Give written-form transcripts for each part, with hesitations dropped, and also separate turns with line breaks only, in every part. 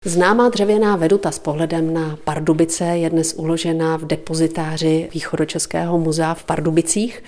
Známá dřevěná veduta s pohledem na Pardubice je dnes uložena v depozitáři Východočeského muzea v Pardubicích.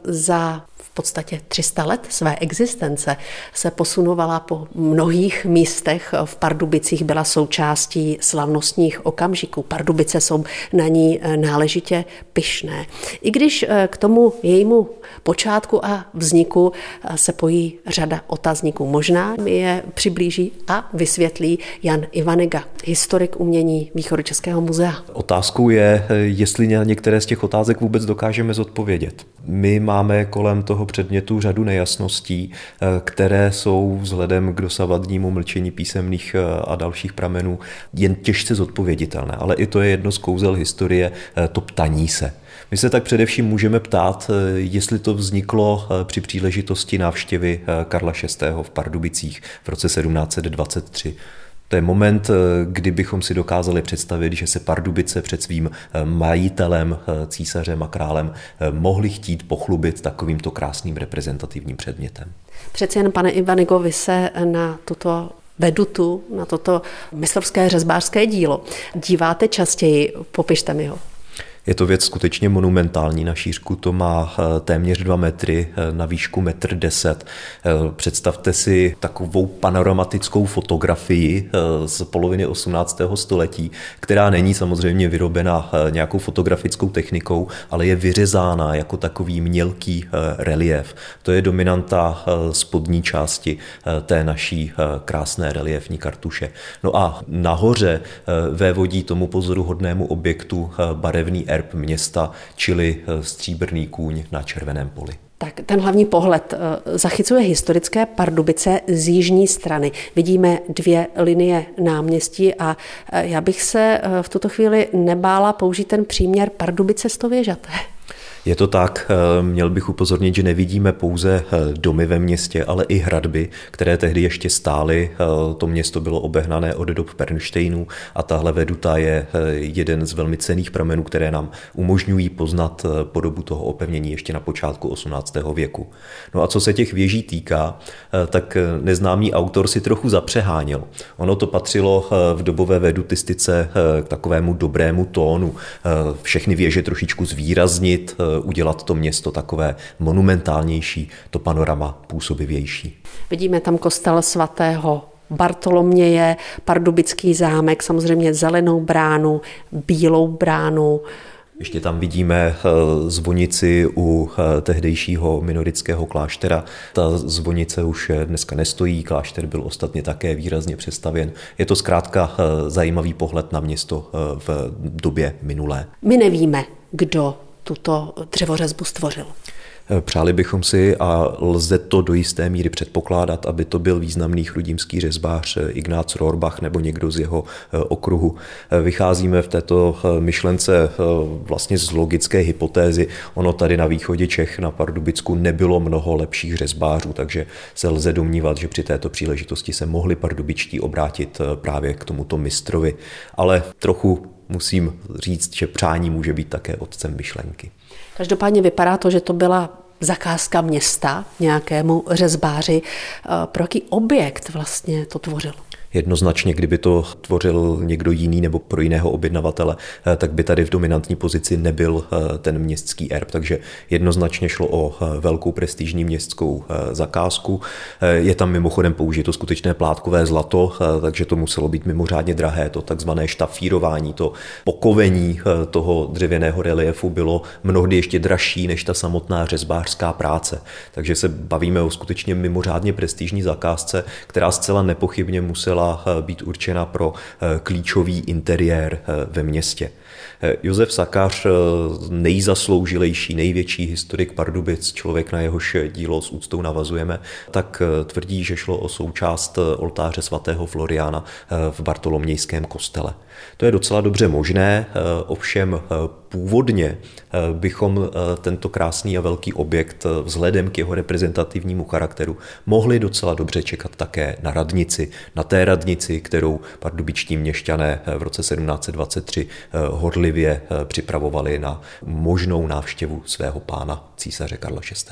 Za v podstatě 300 let své existence se posunovala po mnohých místech v Pardubicích, byla součástí slavnostních okamžiků. Pardubice jsou na ní náležitě pyšné. I když k tomu jejímu počátku a vzniku se pojí řada otazníků. Možná mi je přiblíží a vysvětlí Jan Ivaniga, historik umění Východočeského muzea.
Otázkou je, jestli některé z těch otázek vůbec dokážeme zodpovědět. My máme kolem toho předmětu řadu nejasností, které jsou vzhledem k dosavadnímu mlčení písemných a dalších pramenů jen těžce zodpověditelné. Ale i to je jedno z kouzel historie, to ptaní se. My se tak především můžeme ptát, jestli to vzniklo při příležitosti návštěvy Karla VI. V Pardubicích v roce 1723. To je moment, kdy bychom si dokázali představit, že se Pardubice před svým majitelem, císařem a králem mohli chtít pochlubit takovýmto krásným reprezentativním předmětem.
Přece jen, pane Ivanigo, vy se na tuto vedutu, na toto mistrovské řezbářské dílo díváte častěji, popište mi ho.
Je to věc skutečně monumentální, na šířku to má téměř 2 metry, na výšku 1,10 m. Představte si takovou panoramatickou fotografii z poloviny 18. století, která není samozřejmě vyrobena nějakou fotografickou technikou, ale je vyřezána jako takový mělký relief. To je dominanta spodní části té naší krásné reliefní kartuše. No a nahoře vévodí tomu pozoruhodnému objektu barevný erb města, čili stříbrný kůň na červeném poli.
Tak ten hlavní pohled zachycuje historické Pardubice z jižní strany. Vidíme 2 linie náměstí a já bych se v tuto chvíli nebála použít ten příměr Pardubice stověžaté.
Je to tak, měl bych upozornit, že nevidíme pouze domy ve městě, ale i hradby, které tehdy ještě stály. To město bylo obehnané od dob Pernštejnů a tahle veduta je jeden z velmi cenných pramenů, které nám umožňují poznat podobu toho opevnění ještě na počátku 18. věku. No a co se těch věží týká, tak neznámý autor si trochu zapřeháněl. Ono to patřilo v dobové vedutistice k takovému dobrému tónu. Všechny věže trošičku zvýraznit, udělat to město takové monumentálnější, to panorama působivější.
Vidíme tam kostel svatého Bartoloměje, Pardubický zámek, samozřejmě zelenou bránu, bílou bránu.
Ještě tam vidíme zvonici u tehdejšího minorického kláštera. Ta zvonice už dneska nestojí, klášter byl ostatně také výrazně přestavěn. Je to zkrátka zajímavý pohled na město v době minulé.
My nevíme, kdo tuto dřevořezbu stvořil.
Přáli bychom si, a lze to do jisté míry předpokládat, aby to byl významný chrudimský řezbář Ignác Rohrbach nebo někdo z jeho okruhu. Vycházíme v této myšlence vlastně z logické hypotézy. Ono tady na východě Čech, na Pardubicku, nebylo mnoho lepších řezbářů, takže se lze domnívat, že při této příležitosti se mohli pardubičtí obrátit právě k tomuto mistrovi. Ale trochu musím říct, že přání může být také otcem myšlenky.
Každopádně vypadá to, že to byla zakázka města nějakému řezbáři. Pro jaký objekt vlastně to tvořil?
Jednoznačně, kdyby to tvořil někdo jiný nebo pro jiného objednavatele, tak by tady v dominantní pozici nebyl ten městský erb, takže jednoznačně šlo o velkou prestižní městskou zakázku. Je tam mimochodem použito skutečné plátkové zlato, takže to muselo být mimořádně drahé, to takzvané štafírování, to pokovení toho dřevěného reliefu bylo mnohdy ještě dražší než ta samotná řezbářská práce. Takže se bavíme o skutečně mimořádně prestižní zakázce, která zcela nepochybně musela být určena pro klíčový interiér ve městě. Josef Sakař, nejzasloužilejší, největší historik Pardubic, člověk, na jehož dílo s úctou navazujeme, tak tvrdí, že šlo o součást oltáře svatého Floriána v Bartolomějském kostele. To je docela dobře možné, ovšem původně bychom tento krásný a velký objekt vzhledem k jeho reprezentativnímu charakteru mohli docela dobře čekat také na radnici. Na té radnici, kterou pardubičtí měšťané v roce 1723 horlivě připravovali na možnou návštěvu svého pána, císaře Karla VI.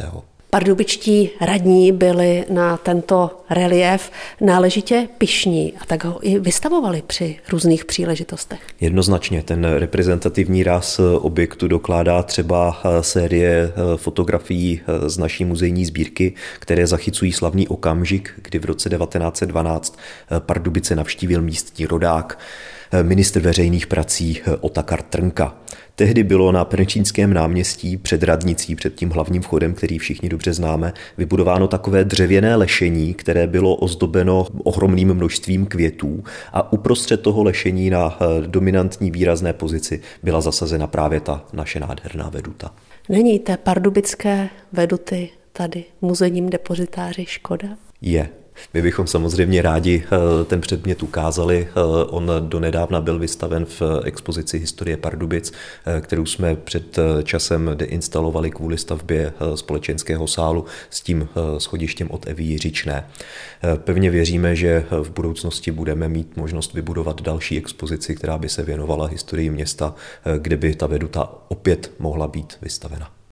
Pardubičtí radní byli na tento reliéf náležitě pyšní a tak ho i vystavovali při různých příležitostech.
Jednoznačně ten reprezentativní ráz objektu dokládá třeba série fotografií z naší muzejní sbírky, které zachycují slavný okamžik, kdy v roce 1912 Pardubice navštívil místní rodák, ministr veřejných prací Otakar Trnka. Tehdy bylo na Pernčínském náměstí před radnicí, před tím hlavním vchodem, který všichni dobře známe, vybudováno takové dřevěné lešení, které bylo ozdobeno ohromným množstvím květů a uprostřed toho lešení na dominantní výrazné pozici byla zasazena právě ta naše nádherná veduta.
Není té pardubické veduty tady v muzejním depozitáři škoda?
Je. My bychom samozřejmě rádi ten předmět ukázali. On donedávna byl vystaven v expozici Historie Pardubic, kterou jsme před časem deinstalovali kvůli stavbě společenského sálu s tím schodištěm od Evy Jiřičné. Pevně věříme, že v budoucnosti budeme mít možnost vybudovat další expozici, která by se věnovala historii města, kde by ta veduta opět mohla být vystavena.